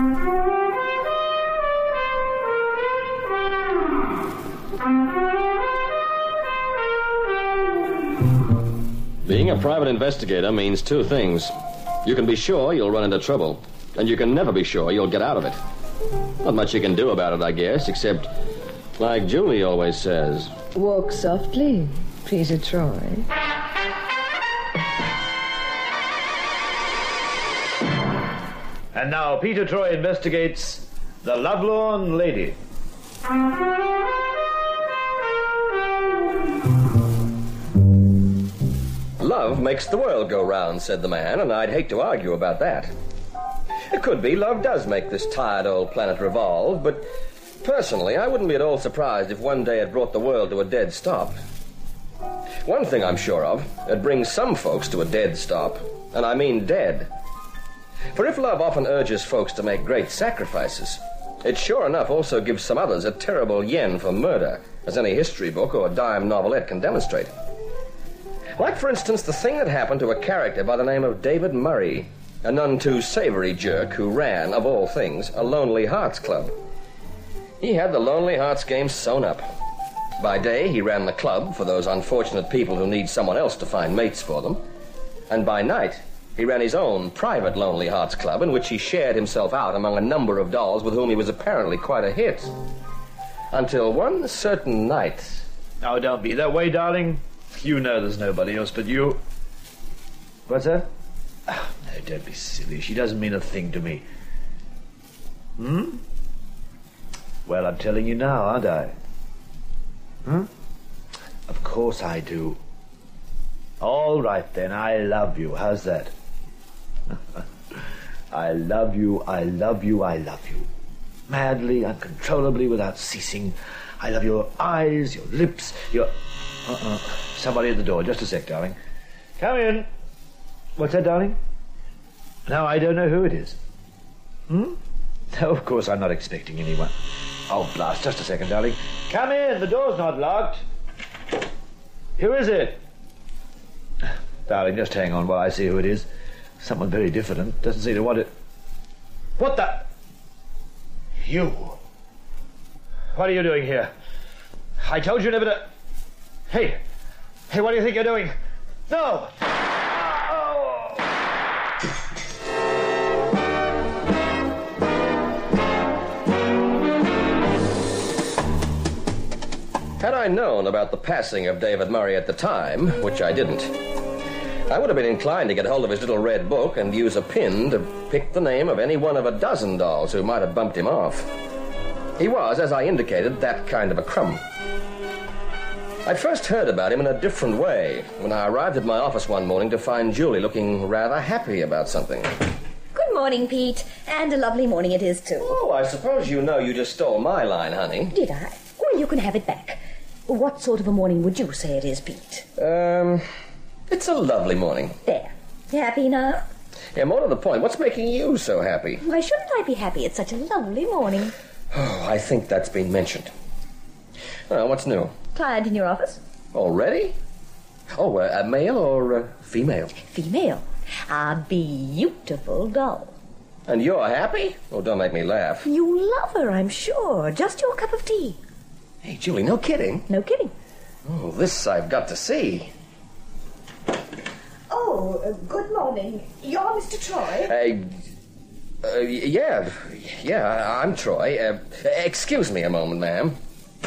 Being a private investigator means two things. You can be sure you'll run into trouble, and you can never be sure you'll get out of it. Not much you can do about it, I guess, except, like Julie always says... Walk softly, Peter Troy. And now Peter Troy investigates The Lovelorn Lady. Love makes the world go round, said the man, and I'd hate to argue about that. It could be love does make this tired old planet revolve, but personally, I wouldn't be at all surprised if one day it brought the world to a dead stop. One thing I'm sure of, it brings some folks to a dead stop, and I mean dead. For if love often urges folks to make great sacrifices, it sure enough also gives some others a terrible yen for murder, as any history book or dime novelette can demonstrate. Like, for instance, the thing that happened to a character by the name of David Murray, a none too savory jerk who ran, of all things, a Lonely Hearts Club. He had the Lonely Hearts game sewn up. By day, he ran the club for those unfortunate people who need someone else to find mates for them. And by night, he ran his own private Lonely Hearts Club, in which he shared himself out among a number of dolls with whom he was apparently quite a hit. Until one certain night... Oh, don't be that way, darling. You know there's nobody else but you. What's that? Oh, no, don't be silly. She doesn't mean a thing to me. Well, I'm telling you now, aren't I? Of course I do. All right, then. I love you. How's that? I love you, I love you, I love you. Madly, uncontrollably, without ceasing. I love your eyes, your lips, your... Somebody at the door. Just a sec, darling. Come in. What's that, darling? No, I don't know who it is. No, of course I'm not expecting anyone. Oh, blast. Just a second, darling. Come in. The door's not locked. Who is it? Darling, just hang on while I see who it is. Someone very diffident. Doesn't seem to want it. What the... You. What are you doing here? I told you never to... Hey, what do you think you're doing? No! Oh. Had I known about the passing of David Murray at the time, which I didn't, I would have been inclined to get hold of his little red book and use a pin to pick the name of any one of a dozen dolls who might have bumped him off. He was, as I indicated, that kind of a crumb. I'd first heard about him in a different way when I arrived at my office one morning to find Julie looking rather happy about something. Good morning, Pete. And a lovely morning it is, too. Oh, I suppose you know you just stole my line, honey. Did I? Well, you can have it back. What sort of a morning would you say it is, Pete? It's a lovely morning. There. You happy now? Yeah, more to the point, what's making you so happy? Why shouldn't I be happy? It's such a lovely morning. Oh, I think that's been mentioned. What's new? Client in your office? Already? Oh, a male or female? Female. A beautiful doll. And you're happy? Oh, don't make me laugh. You love her, I'm sure. Just your cup of tea. Hey, Julie, no kidding? No kidding. Oh, this I've got to see. Oh, good morning. You're Mr. Troy? Yeah, I'm Troy. Excuse me a moment, ma'am.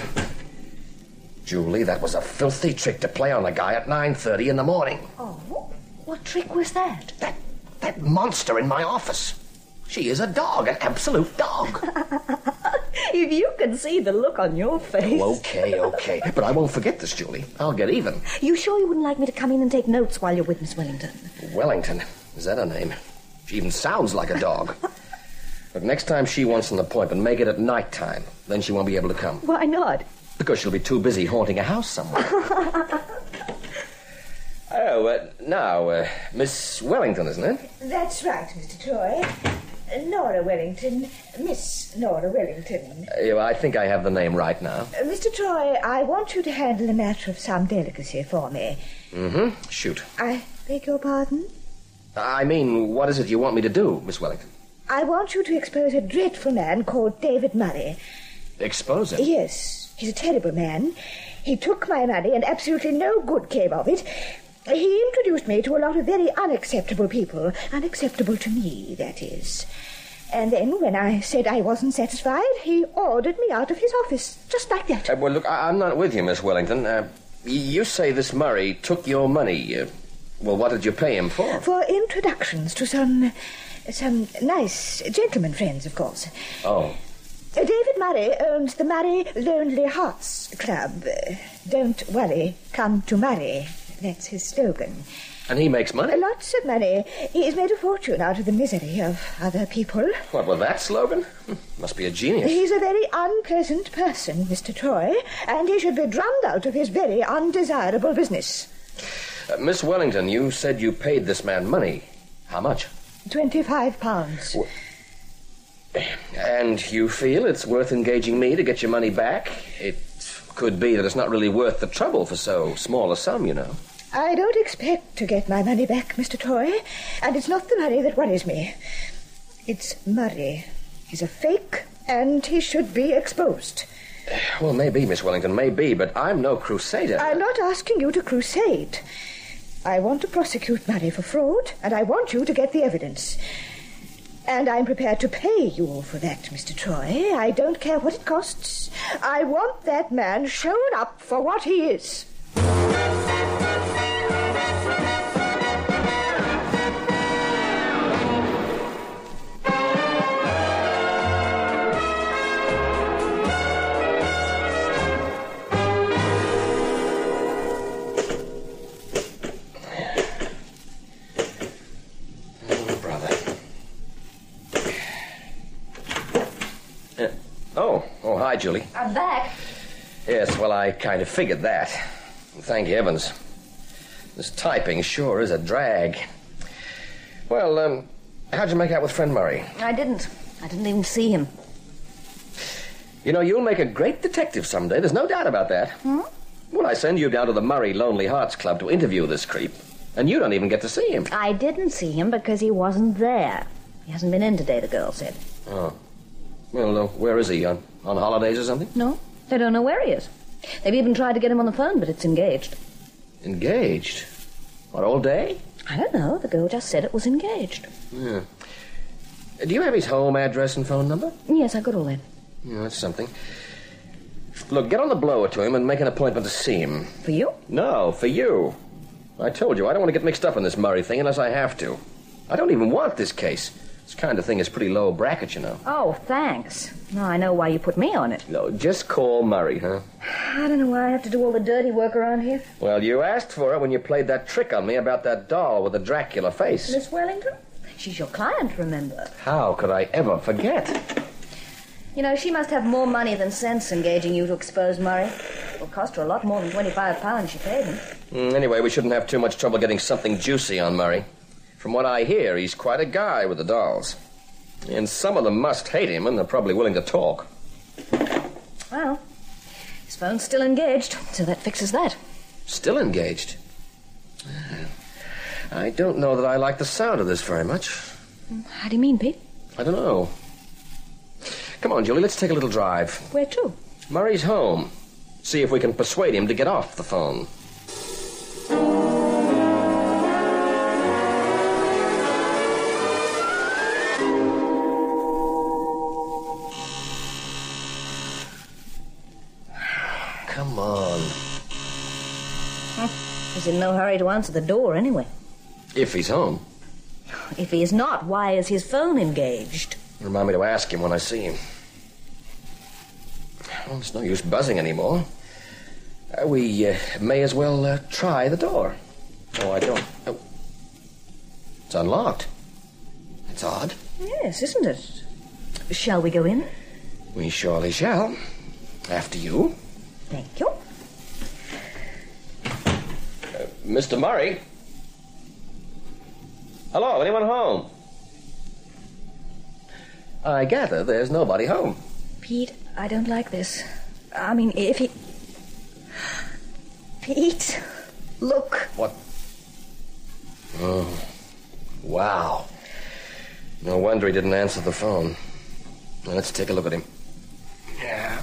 Julie, that was a filthy trick to play on a guy at 9:30 in the morning. Oh? What trick was that? That monster in my office. She is a dog, an absolute dog. If you can see the look on your face. Oh, okay. But I won't forget this, Julie. I'll get even. You sure you wouldn't like me to come in and take notes while you're with Miss Wellington? Wellington? Is that her name? She even sounds like a dog. But next time she wants an appointment, make it at night time. Then she won't be able to come. Why not? Because she'll be too busy haunting a house somewhere. Now, Miss Wellington, isn't it? That's right, Mr. Troy. Nora Wellington. Miss Nora Wellington. I think I have the name right now. Mr. Troy, I want you to handle a matter of some delicacy for me. Shoot. I beg your pardon? I mean, what is it you want me to do, Miss Wellington? I want you to expose a dreadful man called David Murray. Expose him? Yes, he's a terrible man. He took my money and absolutely no good came of it. He introduced me to a lot of very unacceptable people. Unacceptable to me, that is. And then, when I said I wasn't satisfied, he ordered me out of his office, just like that. Well, look, I'm not with you, Miss Wellington. You say this Murray took your money. Well, what did you pay him for? For introductions to some nice gentleman friends, of course. Oh. David Murray owns the Murray Lonely Hearts Club. Don't worry, come to Murray. That's his slogan. And he makes money? Lots of money. He's made a fortune out of the misery of other people. What, with that slogan? Must be a genius. He's a very unpleasant person, Mr. Troy, and he should be drummed out of his very undesirable business. Miss Wellington, you said you paid this man money. How much? £25. And you feel it's worth engaging me to get your money back? It could be that it's not really worth the trouble for so small a sum, you know. I don't expect to get my money back, Mr. Troy, and it's not the money that worries me. It's Murray. He's a fake, and he should be exposed. Well, maybe, Miss Wellington, maybe, but I'm no crusader. I'm not asking you to crusade. I want to prosecute Murray for fraud, and I want you to get the evidence. And I'm prepared to pay you for that, Mr. Troy. I don't care what it costs. I want that man shown up for what he is. Oh, hi, Julie. I'm back. Yes, well, I kind of figured that. Thank heavens. This typing sure is a drag. Well, how'd you make out with friend Murray? I didn't even see him. You know, you'll make a great detective someday. There's no doubt about that. Hmm? Well, I send you down to the Murray Lonely Hearts Club to interview this creep, and you don't even get to see him. I didn't see him because he wasn't there. He hasn't been in today, the girl said. Oh. Well, where is he? On holidays or something? No, they don't know where he is. They've even tried to get him on the phone, but it's engaged. Engaged? What, all day? I don't know. The girl just said it was engaged. Yeah. Do you have his home address and phone number? Yes, I got all that. Yeah, that's something. Look, get on the blower to him and make an appointment to see him. For you? No, for you. I told you, I don't want to get mixed up in this Murray thing unless I have to. I don't even want this case. This kind of thing is pretty low bracket, you know. Oh, thanks. Now I know why you put me on it. No, just call Murray, huh? I don't know why I have to do all the dirty work around here. Well, you asked for it when you played that trick on me about that doll with the Dracula face. Miss Wellington? She's your client, remember? How could I ever forget? You know, she must have more money than sense engaging you to expose Murray. It'll cost her a lot more than £25 she paid him. Anyway, we shouldn't have too much trouble getting something juicy on Murray. From what I hear, he's quite a guy with the dolls. And some of them must hate him, and they're probably willing to talk. Well, his phone's still engaged, so that fixes that. Still engaged? I don't know that I like the sound of this very much. How do you mean, Pete? I don't know. Come on, Julie, let's take a little drive. Where to? Murray's home. See if we can persuade him to get off the phone. Come on. He's in no hurry to answer the door, anyway. If he's home. If he is not, why is his phone engaged? Remind me to ask him when I see him. Well, it's no use buzzing anymore. We may as well try the door. Oh, I don't... Oh. It's unlocked. That's odd. Yes, isn't it? Shall we go in? We surely shall. After you. Thank you. Mr. Murray? Hello, anyone home? I gather there's nobody home. Pete, I don't like this. I mean, if he... Pete, look. What? Oh, wow. No wonder he didn't answer the phone. Now, let's take a look at him. Yeah.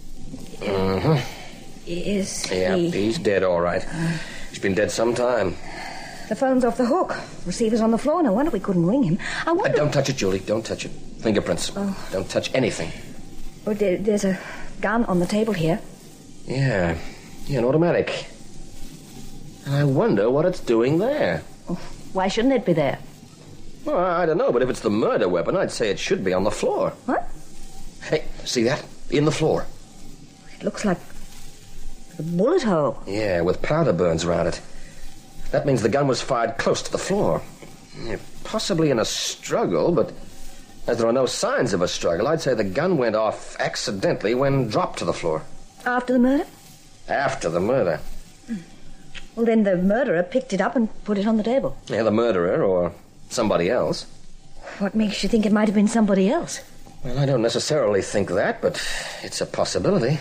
Is Yeah, he... he's dead, all right. He's been dead some time. The phone's off the hook. Receiver's on the floor. No wonder we couldn't ring him. I wonder... Don't touch it, Julie. Don't touch it. Fingerprints. Oh. Don't touch anything. Oh, there's a gun on the table here. Yeah, an automatic. And I wonder what it's doing there. Oh, why shouldn't it be there? Well, I don't know, but if it's the murder weapon, I'd say it should be on the floor. What? Hey, see that? In the floor. It looks like a bullet hole. Yeah, with powder burns around it. That means the gun was fired close to the floor. Yeah, possibly in a struggle, but as there are no signs of a struggle, I'd say the gun went off accidentally when dropped to the floor. After the murder? After the murder. Well, then the murderer picked it up and put it on the table. Yeah, the murderer or somebody else. What makes you think it might have been somebody else? Well, I don't necessarily think that, but it's a possibility.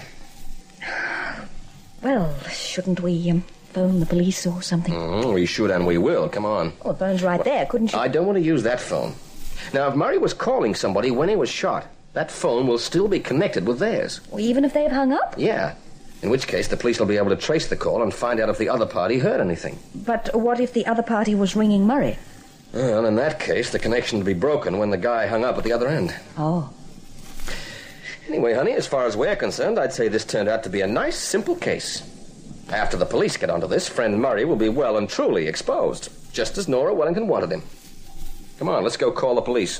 Well, shouldn't we phone the police or something? We should and we will. Come on. Oh, the phone's right there. Couldn't you... I don't want to use that phone. Now, if Murray was calling somebody when he was shot, that phone will still be connected with theirs. Well, even if they've hung up? Yeah. In which case, the police will be able to trace the call and find out if the other party heard anything. But what if the other party was ringing Murray? Well, in that case, the connection would be broken when the guy hung up at the other end. Oh. Anyway, honey, as far as we're concerned, I'd say this turned out to be a nice, simple case. After the police get onto this, friend Murray will be well and truly exposed, just as Nora Wellington wanted him. Come on, let's go call the police.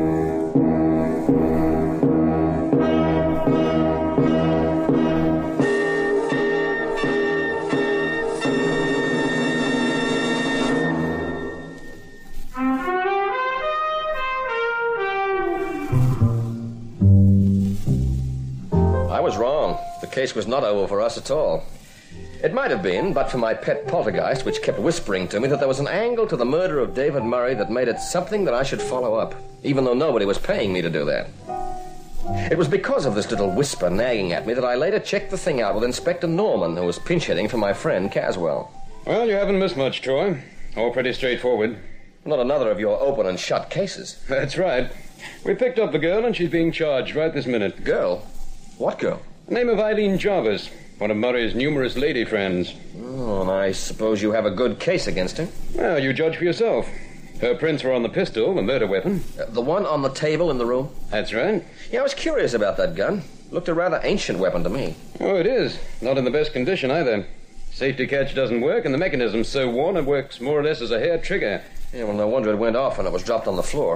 I was wrong. The case was not over for us at all. It might have been, but for my pet poltergeist, which kept whispering to me that there was an angle to the murder of David Murray that made it something that I should follow up, even though nobody was paying me to do that. It was because of this little whisper nagging at me that I later checked the thing out with Inspector Norman, who was pinch-hitting for my friend Caswell. Well, you haven't missed much, Troy. All pretty straightforward. Not another of your open and shut cases. That's right. We picked up the girl, and she's being charged right this minute. Girl? What girl? The name of Eileen Jarvis, one of Murray's numerous lady friends. Oh, and I suppose you have a good case against her? Well, you judge for yourself. Her prints were on the pistol, the murder weapon. The one on the table in the room? That's right. Yeah, I was curious about that gun. Looked a rather ancient weapon to me. Oh, it is. Not in the best condition, either. Safety catch doesn't work, and the mechanism's so worn it works more or less as a hair trigger. Yeah, well, no wonder it went off when it was dropped on the floor.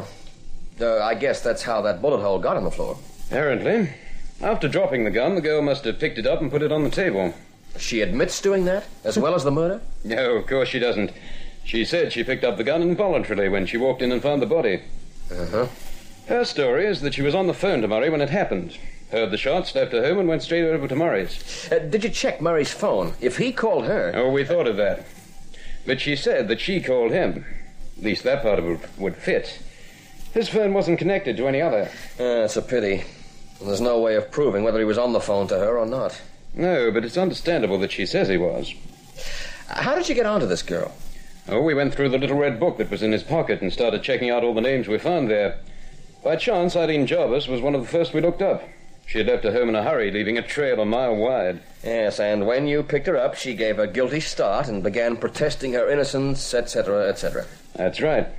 I guess that's how that bullet hole got on the floor. Apparently. After dropping the gun, the girl must have picked it up and put it on the table. She admits doing that, as well as the murder? No, of course she doesn't. She said she picked up the gun involuntarily when she walked in and found the body. Uh-huh. Her story is that she was on the phone to Murray when it happened. Heard the shots, left her home, and went straight over to Murray's. Did you check Murray's phone? If he called her... Oh, we thought of that. But she said that she called him. At least that part of it would fit. His phone wasn't connected to any other. It's a pity. And there's no way of proving whether he was on the phone to her or not. No, but it's understandable that she says he was. How did you get onto this girl? Oh, we went through the little red book that was in his pocket and started checking out all the names we found there. By chance, Eileen Jarvis was one of the first we looked up. She had left her home in a hurry, leaving a trail a mile wide. Yes, and when you picked her up, she gave a guilty start and began protesting her innocence, etc., etc. That's right.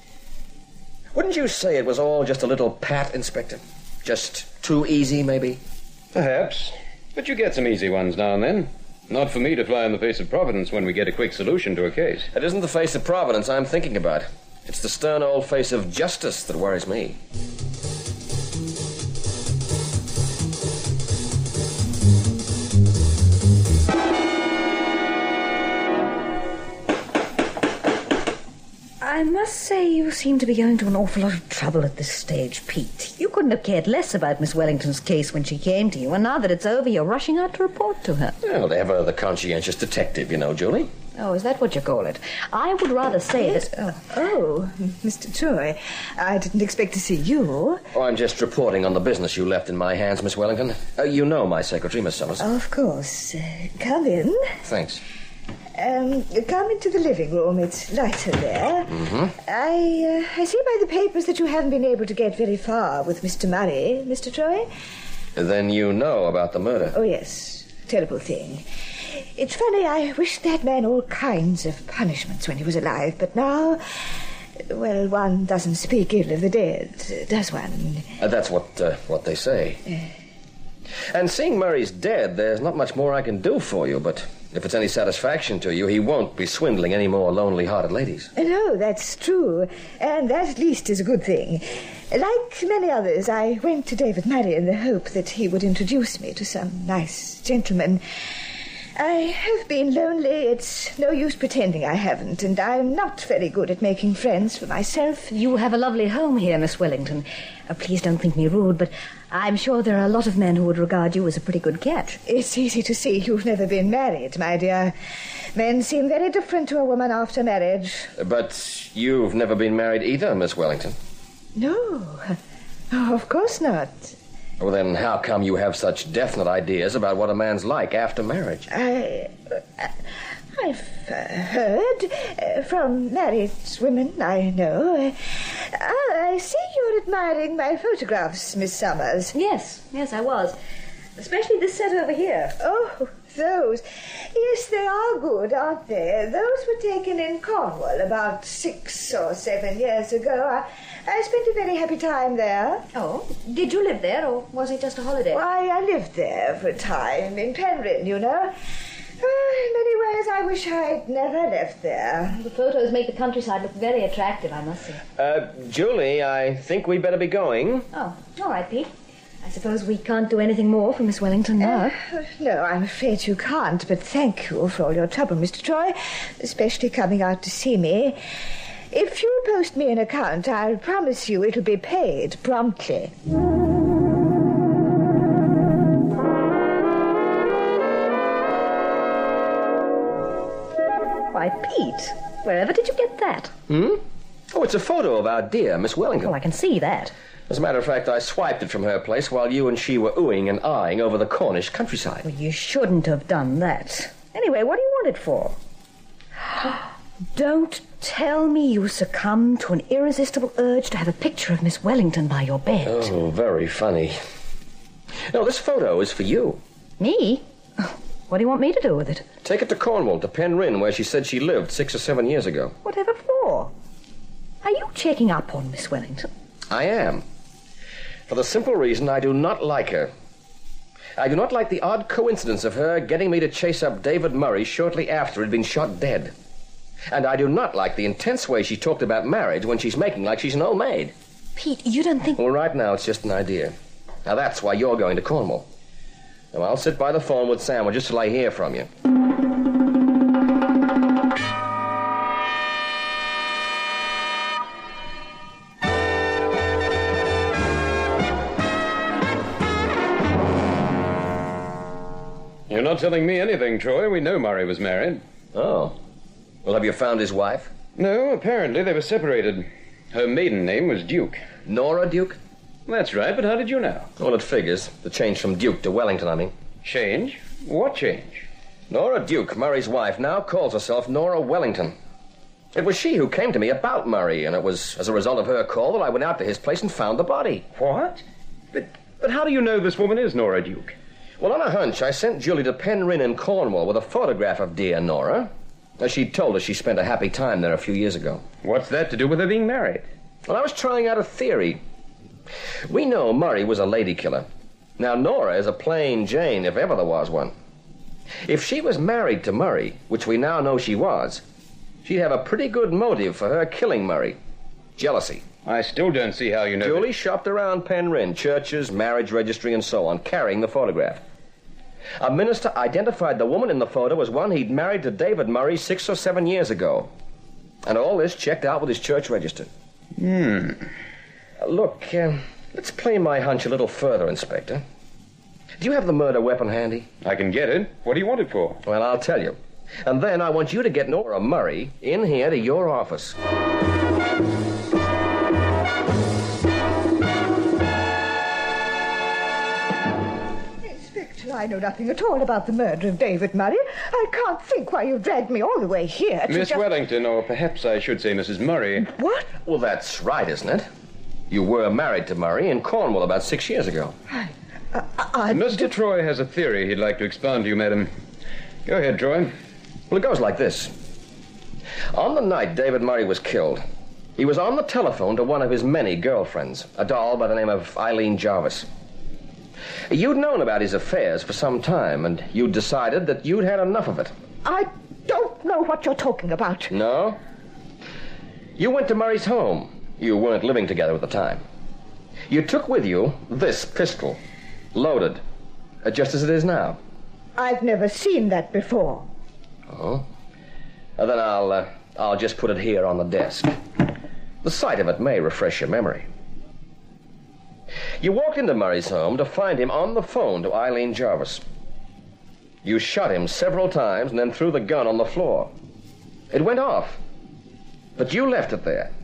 Wouldn't you say it was all just a little pat, Inspector? Just too easy, maybe? Perhaps. But you get some easy ones now and then. Not for me to fly in the face of Providence when we get a quick solution to a case. It isn't the face of Providence I'm thinking about. It's the stern old face of justice that worries me. I must say you seem to be going to an awful lot of trouble at this stage, Pete. You couldn't have cared less about Miss Wellington's case when she came to you, and now that it's over, you're rushing out to report to her. Well, ever the conscientious detective, you know, Julie. Oh, is that what you call it? I would rather say that... Oh, Mr. Troy, I didn't expect to see you. Oh, I'm just reporting on the business you left in my hands, Miss Wellington. You know my secretary, Miss Summers. Of course. Come in. Thanks. Come into the living room. It's lighter there. I see by the papers that you haven't been able to get very far with Mr. Murray, Mr. Troy. Then you know about the murder. Oh, yes. Terrible thing. It's funny, I wished that man all kinds of punishments when he was alive, but now, well, one doesn't speak ill of the dead, does one? That's what they say. And seeing Murray's dead, there's not much more I can do for you, but if it's any satisfaction to you, he won't be swindling any more lonely-hearted ladies. No, that's true, and that at least is a good thing. Like many others, I went to David Murray in the hope that he would introduce me to some nice gentleman. I have been lonely. It's no use pretending I haven't, and I'm not very good at making friends for myself. You have a lovely home here, Miss Wellington. Please don't think me rude, but I'm sure there are a lot of men who would regard you as a pretty good catch. It's easy to see you've never been married, my dear. Men seem very different to a woman after marriage. But you've never been married either, Miss Wellington. No, of course not. Well, then how come you have such definite ideas about what a man's like after marriage? I've heard from married women I know. I see you're admiring my photographs, Miss Summers. Yes, I was. Especially this set over here. Oh, those. Yes, they are good, aren't they? Those were taken in Cornwall about 6 or 7 years ago. I spent a very happy time there. Oh, did you live there, or was it just a holiday? Why, I lived there for a time, in Penryn, you know. In many ways, I wish I'd never left there. The photos make the countryside look very attractive, I must say. Julie, I think we'd better be going. Oh, all right, Pete. I suppose we can't do anything more for Miss Wellington now. No, I'm afraid you can't, but thank you for all your trouble, Mr. Troy, especially coming out to see me. If you'll post me an account, I'll promise you it'll be paid promptly. Why, Pete, wherever did you get that? Oh, it's a photo of our dear Miss Wellington. Well, I can see that. As a matter of fact, I swiped it from her place while you and she were oohing and eyeing over the Cornish countryside. Well, you shouldn't have done that. Anyway, what do you want it for? Don't tell me you succumbed to an irresistible urge to have a picture of Miss Wellington by your bed. Oh, very funny. No, this photo is for you. Me? What do you want me to do with it? Take it to Cornwall, to Penryn, where she said she lived 6 or 7 years ago. Whatever for? Are you checking up on Miss Wellington? I am. For the simple reason I do not like her. I do not like the odd coincidence of her getting me to chase up David Murray shortly after he'd been shot dead. And I do not like the intense way she talked about marriage when she's making like she's an old maid. Pete, you don't think... Well, right now it's just an idea. Now that's why you're going to Cornwall. Now I'll sit by the phone with sandwiches till I hear from you. You're not telling me anything, Troy. We know Murray was married. Oh. Well, have you found his wife? No, apparently they were separated. Her maiden name was Duke. Nora Duke? That's right, but how did you know? Well, it figures. The change from Duke to Wellington, I mean. Change? What change? Nora Duke, Murray's wife, now calls herself Nora Wellington. It was she who came to me about Murray, and it was as a result of her call that I went out to his place and found the body. What? But how do you know this woman is Nora Duke? Well, on a hunch, I sent Julie to Penryn in Cornwall with a photograph of dear Nora. She told us she spent a happy time there a few years ago. What's that to do with her being married? Well, I was trying out a theory. We know Murray was a lady killer. Now, Nora is a plain Jane, if ever there was one. If she was married to Murray, which we now know she was, she'd have a pretty good motive for her killing Murray. Jealousy. I still don't see how you know... Julie shopped around Penryn, churches, marriage registry, and so on, carrying the photograph. A minister identified the woman in the photo as one he'd married to David Murray 6 or 7 years ago. And all this checked out with his church register. Look, let's play my hunch a little further, Inspector. Do you have the murder weapon handy? I can get it. What do you want it for? Well, I'll tell you. And then I want you to get Nora Murray in here to your office. I know nothing at all about the murder of David Murray. I can't think why you dragged me all the way here to Miss Wellington, or perhaps I should say Mrs. Murray. What? Well, that's right, isn't it? You were married to Murray in Cornwall about 6 years ago. Mr. Troy has a theory he'd like to expound to you, madam. Go ahead, Troy. Well, it goes like this. On the night David Murray was killed, he was on the telephone to one of his many girlfriends, a doll by the name of Eileen Jarvis. You'd known about his affairs for some time, and you'd decided that you'd had enough of it. I don't know what you're talking about. No? You went to Murray's home. You weren't living together at the time. You took with you this pistol, loaded, just as it is now. I've never seen that before. Oh? Then I'll just put it here on the desk. The sight of it may refresh your memory. You walked into Murray's home to find him on the phone to Eileen Jarvis. You shot him several times and then threw the gun on the floor. It went off, but you left it there.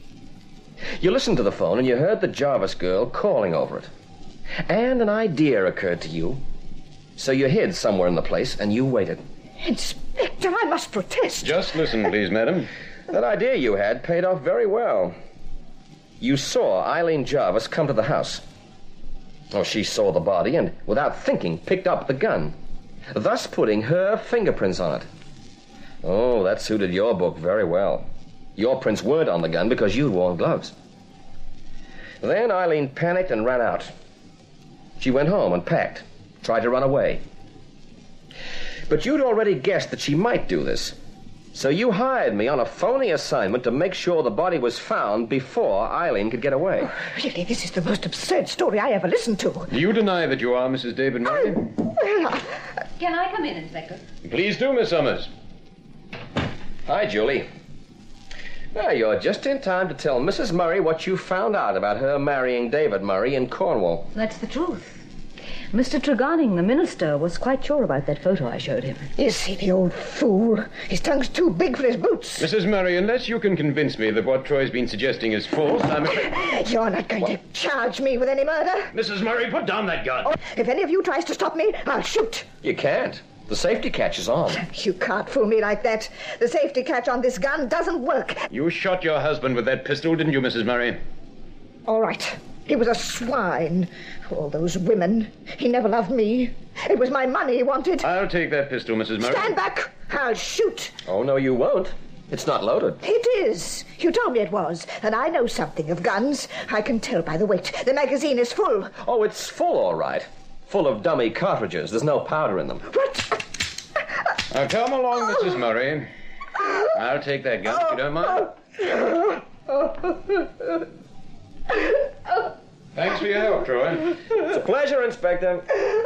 You listened to the phone and you heard the Jarvis girl calling over it. And an idea occurred to you. So you hid somewhere in the place and you waited. Inspector, I must protest. Just listen, please, madam. That idea you had paid off very well. You saw Eileen Jarvis come to the house. Oh, she saw the body and, without thinking, picked up the gun, thus putting her fingerprints on it. Oh, that suited your book very well. Your prints weren't on the gun because you'd worn gloves. Then Eileen panicked and ran out. She went home and packed, tried to run away. But you'd already guessed that she might do this. So you hired me on a phony assignment to make sure the body was found before Eileen could get away. Oh, really, this is the most absurd story I ever listened to. Do you deny that you are Mrs. David Murray? Can I come in, Inspector? Please do, Miss Summers. Hi, Julie. Well, you're just in time to tell Mrs. Murray what you found out about her marrying David Murray in Cornwall. That's the truth. Mr. Tregarning, the minister, was quite sure about that photo I showed him. Is he the old fool? His tongue's too big for his boots. Mrs. Murray, unless you can convince me that what Troy's been suggesting is false, I'm afraid... You're not going to charge me with any murder? Mrs. Murray, put down that gun. Oh, if any of you tries to stop me, I'll shoot. You can't. The safety catch is on. You can't fool me like that. The safety catch on this gun doesn't work. You shot your husband with that pistol, didn't you, Mrs. Murray? All right. He was a swine. All those women. He never loved me. It was my money he wanted. I'll take that pistol, Mrs. Murray. Stand back. I'll shoot. Oh, no, you won't. It's not loaded. It is. You told me it was. And I know something of guns. I can tell by the weight. The magazine is full. Oh, it's full, all right. Full of dummy cartridges. There's no powder in them. What? Now, come along, Mrs. Murray. I'll take that gun, if you don't mind. Thanks for your help, Troy. It's a pleasure, Inspector.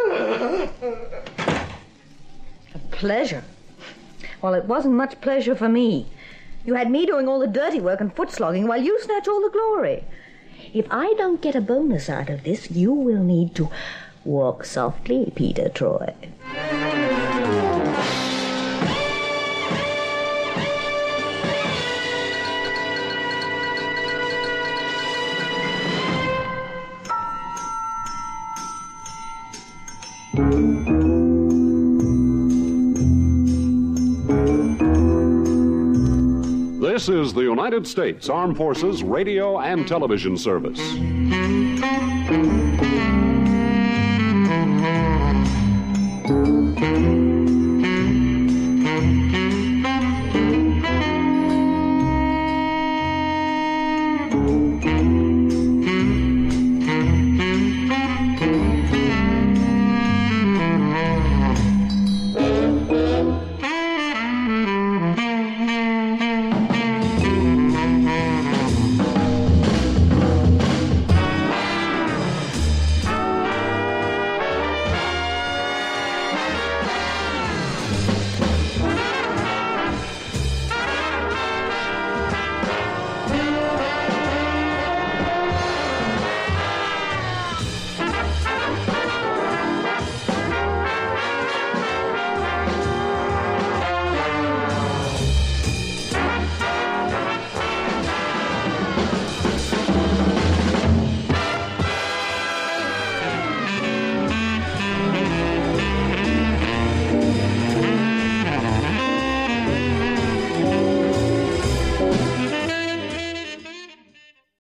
A pleasure? Well, it wasn't much pleasure for me. You had me doing all the dirty work and foot-slogging while you snatch all the glory. If I don't get a bonus out of this, you will need to walk softly, Peter Troy. This is the United States Armed Forces Radio and Television Service.